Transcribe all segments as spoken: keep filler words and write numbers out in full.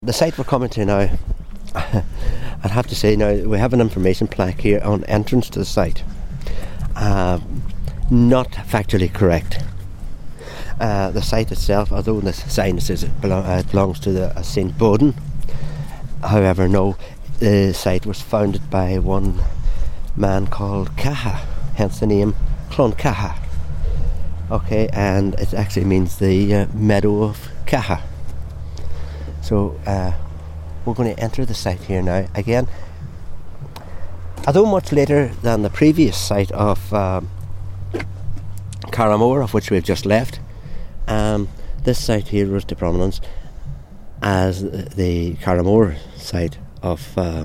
The site we're coming to now, I'd have to say now, we have an information plaque here on entrance to the site. Uh, not factually correct. Uh, the site itself, although the sign says it, belong, uh, it belongs to the uh, Saint Bodin, however, no, the site was founded by one man called Caha, hence the name Cloncaha. Okay, and it actually means the uh, meadow of Caha. So uh, we're going to enter the site here now. Again, although much later than the previous site of um, Carramore, of which we've just left, um, this site here rose to prominence as the Carramore site of uh,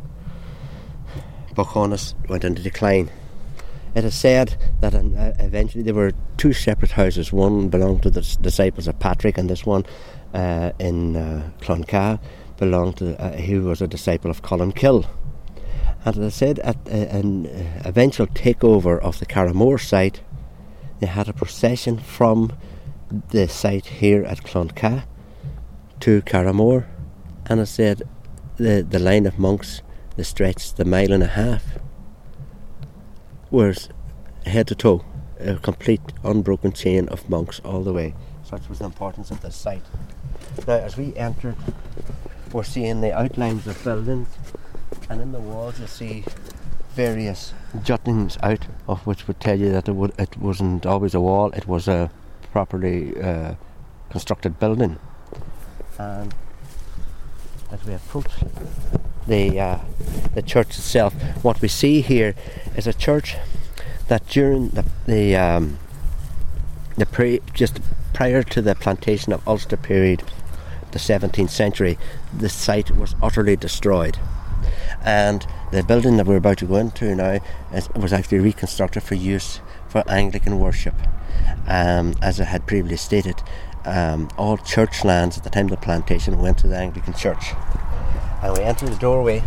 Bochonis went into decline. It is said that uh, eventually there were two separate houses. One belonged to the disciples of Patrick, and this one uh, in uh, Cloncaha belonged to, uh, he was a disciple of Columkill. And as I said, at uh, an uh, eventual takeover of the Carramore site, they had a procession from the site here at Cloncaha to Carramore, and I said the the line of monks, they stretched the mile and a half, was head to toe, a complete unbroken chain of monks all the way. Such was the importance of this site. Now, as we entered, we're seeing the outlines of buildings, and in the walls you'll see various juttings out, of which would tell you that it, would, it wasn't always a wall, it was a properly uh, constructed building. And as we approach the uh, the church itself, what we see here is a church that during the the, um, the pre- just prior to the plantation of Ulster period, the seventeenth century, the site was utterly destroyed, and the building that we're about to go into now is, was actually reconstructed for use for Anglican worship. Um, as I had previously stated, um, all church lands at the time of the plantation went to the Anglican Church. And we enter the doorway.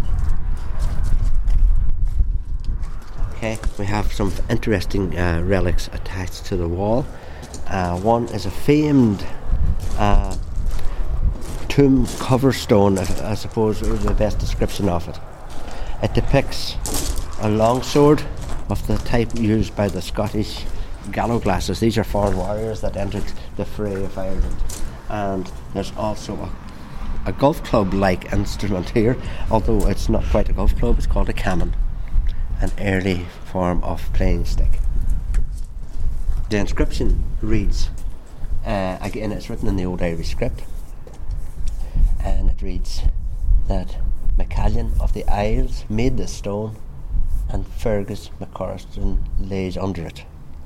Okay, we have some interesting uh, relics attached to the wall. Uh, one is a famed uh, tomb cover stone, I, I suppose is the best description of it. It depicts a longsword of the type used by the Scottish Gallowglasses. These are foreign warriors that entered the fray of Ireland. And there's also a a golf club-like instrument here, although it's not quite a golf club, it's called a cammon, an early form of playing stick. The inscription reads, uh, again it's written in the old Irish script, and it reads that MacCallan of the Isles made this stone and Fergus McCorriston lays under it.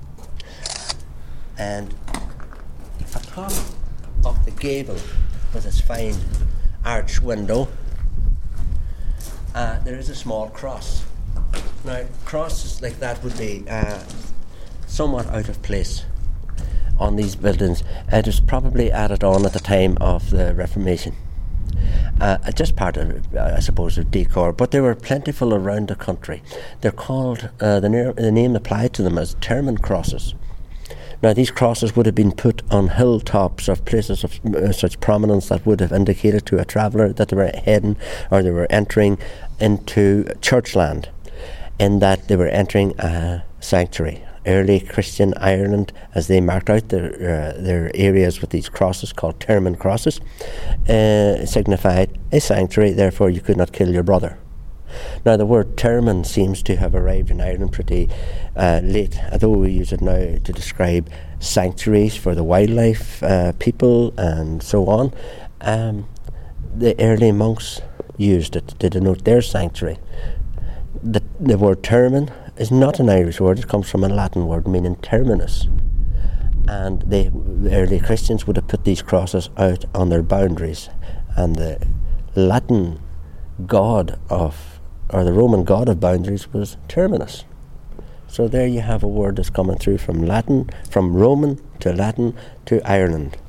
And atop of the gable with its fine arch window, uh, there is a small cross. Now, crosses like that would be uh, somewhat out of place on these buildings. It was probably added on at the time of the Reformation. Uh, just part of, uh, I suppose, of decor, but they were plentiful around the country. They're called, uh, the, na- the name applied to them as Termon crosses. Now, these crosses would have been put on hilltops of places of uh, such prominence that would have indicated to a traveller that they were heading or they were entering into churchland, in that they were entering a sanctuary. Early Christian Ireland, as they marked out their uh, their areas with these crosses called Termon crosses, uh, signified a sanctuary, therefore you could not kill your brother. Now, the word termon seems to have arrived in Ireland pretty uh, late, although we use it now to describe sanctuaries for the wildlife, uh, people, and so on. Um, the early monks used it to denote their sanctuary. The, the word termon is not an Irish word, it comes from a Latin word meaning terminus. And they, the early Christians would have put these crosses out on their boundaries, and the Latin god of or the Roman god of boundaries was Terminus. So there you have a word that's coming through from Latin, from Roman to Latin to Ireland.